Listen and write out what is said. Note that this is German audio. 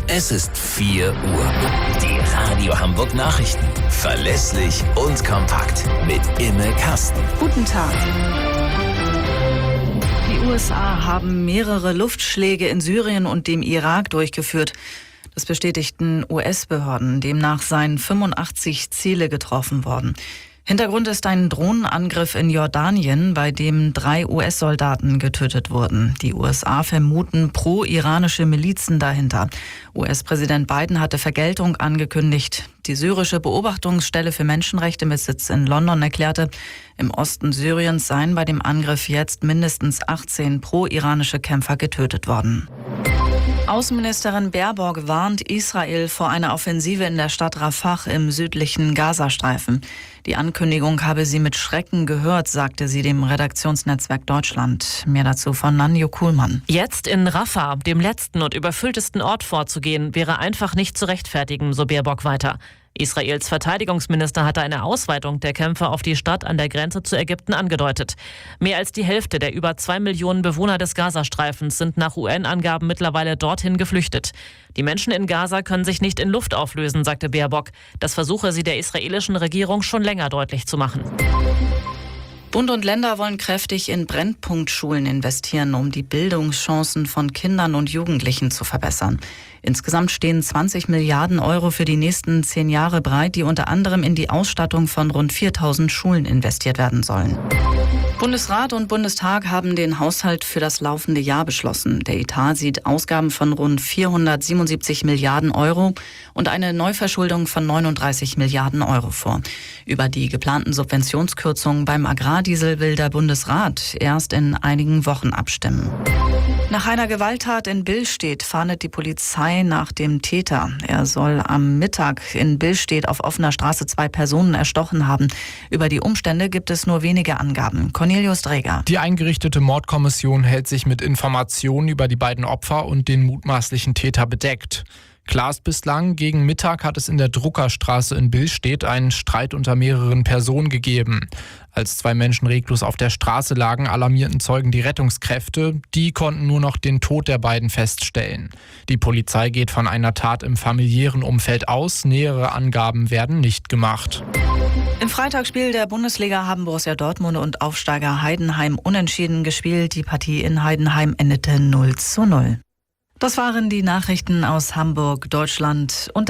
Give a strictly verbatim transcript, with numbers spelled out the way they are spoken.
Es ist vier Uhr. Die Radio Hamburg Nachrichten. Verlässlich und kompakt. Mit Imme Kasten. Guten Tag. Die U S A haben mehrere Luftschläge in Syrien und dem Irak durchgeführt. Das bestätigten U S-Behörden. Demnach seien fünfundachtzig Ziele getroffen worden. Hintergrund ist ein Drohnenangriff in Jordanien, bei dem drei U S-Soldaten getötet wurden. Die U S A vermuten pro-iranische Milizen dahinter. U S-Präsident Biden hatte Vergeltung angekündigt. Die syrische Beobachtungsstelle für Menschenrechte mit Sitz in London erklärte, im Osten Syriens seien bei dem Angriff jetzt mindestens achtzehn pro-iranische Kämpfer getötet worden. Außenministerin Baerbock warnt Israel vor einer Offensive in der Stadt Rafah im südlichen Gazastreifen. Die Ankündigung habe sie mit Schrecken gehört, sagte sie dem Redaktionsnetzwerk Deutschland. Mehr dazu von Nanjo Kuhlmann. Jetzt in Rafah, dem letzten und überfülltesten Ort, vorzugehen, wäre einfach nicht zu rechtfertigen, so Baerbock weiter. Israels Verteidigungsminister hatte eine Ausweitung der Kämpfe auf die Stadt an der Grenze zu Ägypten angedeutet. Mehr als die Hälfte der über zwei Millionen Bewohner des Gazastreifens sind nach U N-Angaben mittlerweile dorthin geflüchtet. Die Menschen in Gaza können sich nicht in Luft auflösen, sagte Baerbock. Das versuche sie der israelischen Regierung schon länger deutlich zu machen. Bund und Länder wollen kräftig in Brennpunktschulen investieren, um die Bildungschancen von Kindern und Jugendlichen zu verbessern. Insgesamt stehen zwanzig Milliarden Euro für die nächsten zehn Jahre bereit, die unter anderem in die Ausstattung von rund viertausend Schulen investiert werden sollen. Bundesrat und Bundestag haben den Haushalt für das laufende Jahr beschlossen. Der Etat sieht Ausgaben von rund vierhundertsiebenundsiebzig Milliarden Euro und eine Neuverschuldung von neununddreißig Milliarden Euro vor. Über die geplanten Subventionskürzungen beim Agrardiesel will der Bundesrat erst in einigen Wochen abstimmen. Nach einer Gewalttat in Billstedt fahndet die Polizei nach dem Täter. Er soll am Mittag in Billstedt auf offener Straße zwei Personen erstochen haben. Über die Umstände gibt es nur wenige Angaben. Cornelius Dreger. Die eingerichtete Mordkommission hält sich mit Informationen über die beiden Opfer und den mutmaßlichen Täter bedeckt. Klar ist bislang, gegen Mittag hat es in der Druckerstraße in Billstedt einen Streit unter mehreren Personen gegeben. Als zwei Menschen reglos auf der Straße lagen, alarmierten Zeugen die Rettungskräfte. Die konnten nur noch den Tod der beiden feststellen. Die Polizei geht von einer Tat im familiären Umfeld aus. Nähere Angaben werden nicht gemacht. Im Freitagsspiel der Bundesliga haben Borussia Dortmund und Aufsteiger Heidenheim unentschieden gespielt. Die Partie in Heidenheim endete null zu null. Das waren die Nachrichten aus Hamburg, Deutschland und